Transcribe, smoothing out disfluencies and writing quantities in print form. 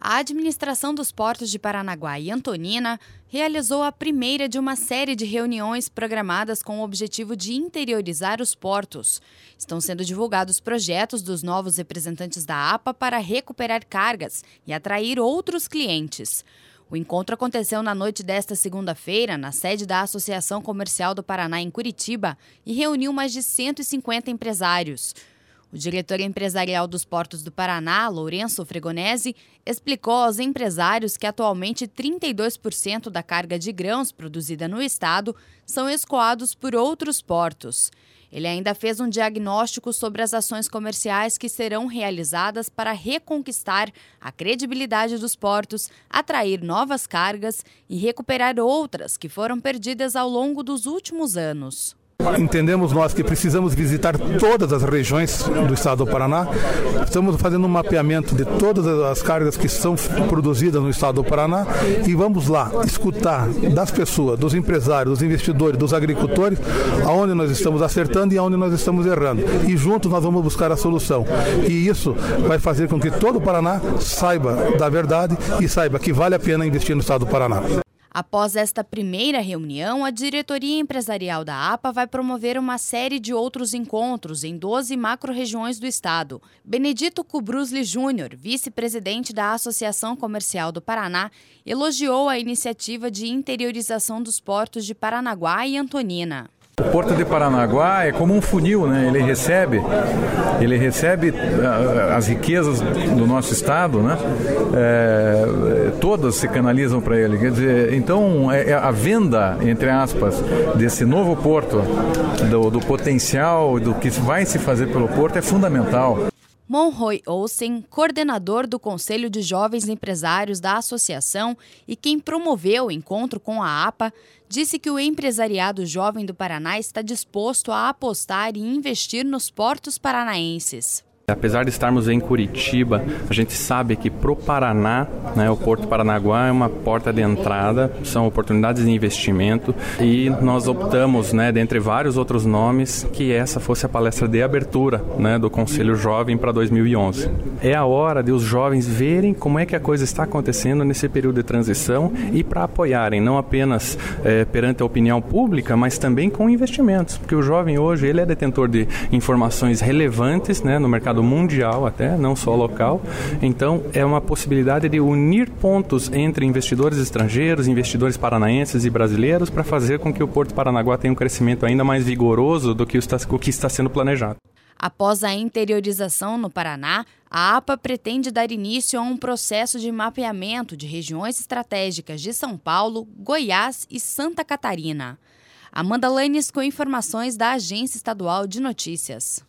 A administração dos portos de Paranaguá e Antonina realizou a primeira de uma série de reuniões programadas com o objetivo de interiorizar os portos. Estão sendo divulgados projetos dos novos representantes da APA para recuperar cargas e atrair outros clientes. O encontro aconteceu na noite desta segunda-feira, na sede da Associação Comercial do Paraná, em Curitiba, e reuniu mais de 150 empresários. O diretor empresarial dos Portos do Paraná, Lourenço Fregonese, explicou aos empresários que atualmente 32% da carga de grãos produzida no estado são escoados por outros portos. Ele ainda fez um diagnóstico sobre as ações comerciais que serão realizadas para reconquistar a credibilidade dos portos, atrair novas cargas e recuperar outras que foram perdidas ao longo dos últimos anos. Entendemos nós que precisamos visitar todas as regiões do estado do Paraná. Estamos fazendo um mapeamento de todas as cargas que são produzidas no estado do Paraná e vamos lá escutar das pessoas, dos empresários, dos investidores, dos agricultores, aonde nós estamos acertando e aonde nós estamos errando. E juntos nós vamos buscar a solução. E isso vai fazer com que todo o Paraná saiba da verdade e saiba que vale a pena investir no estado do Paraná. Após esta primeira reunião, a diretoria empresarial da APA vai promover uma série de outros encontros em 12 macro-regiões do estado. Benedito Kubrusli Júnior, vice-presidente da Associação Comercial do Paraná, elogiou a iniciativa de interiorização dos portos de Paranaguá e Antonina. O Porto de Paranaguá é como um funil, né? Ele recebe as riquezas do nosso estado, né? Todas se canalizam para ele. Quer dizer, então a venda, entre aspas, desse novo porto, do potencial, do que vai se fazer pelo porto é fundamental. Monroy Olsen, coordenador do Conselho de Jovens Empresários da associação e quem promoveu o encontro com a APA, disse que o empresariado jovem do Paraná está disposto a apostar e investir nos portos paranaenses. Apesar de estarmos em Curitiba, a gente sabe que para o Paraná, né, o Porto Paranaguá é uma porta de entrada, são oportunidades de investimento e nós optamos, né, dentre vários outros nomes, que essa fosse a palestra de abertura, né, do Conselho Jovem para 2011. É a hora de os jovens verem como é que a coisa está acontecendo nesse período de transição e para apoiarem, não apenas perante a opinião pública, mas também com investimentos, porque o jovem hoje ele é detentor de informações relevantes, né, no mercado mundial até, não só local. Então, é uma possibilidade de unir pontos entre investidores estrangeiros, investidores paranaenses e brasileiros para fazer com que o Porto Paranaguá tenha um crescimento ainda mais vigoroso do que o que está sendo planejado. Após a interiorização no Paraná, a APA pretende dar início a um processo de mapeamento de regiões estratégicas de São Paulo, Goiás e Santa Catarina. Amanda Lanes com informações da Agência Estadual de Notícias.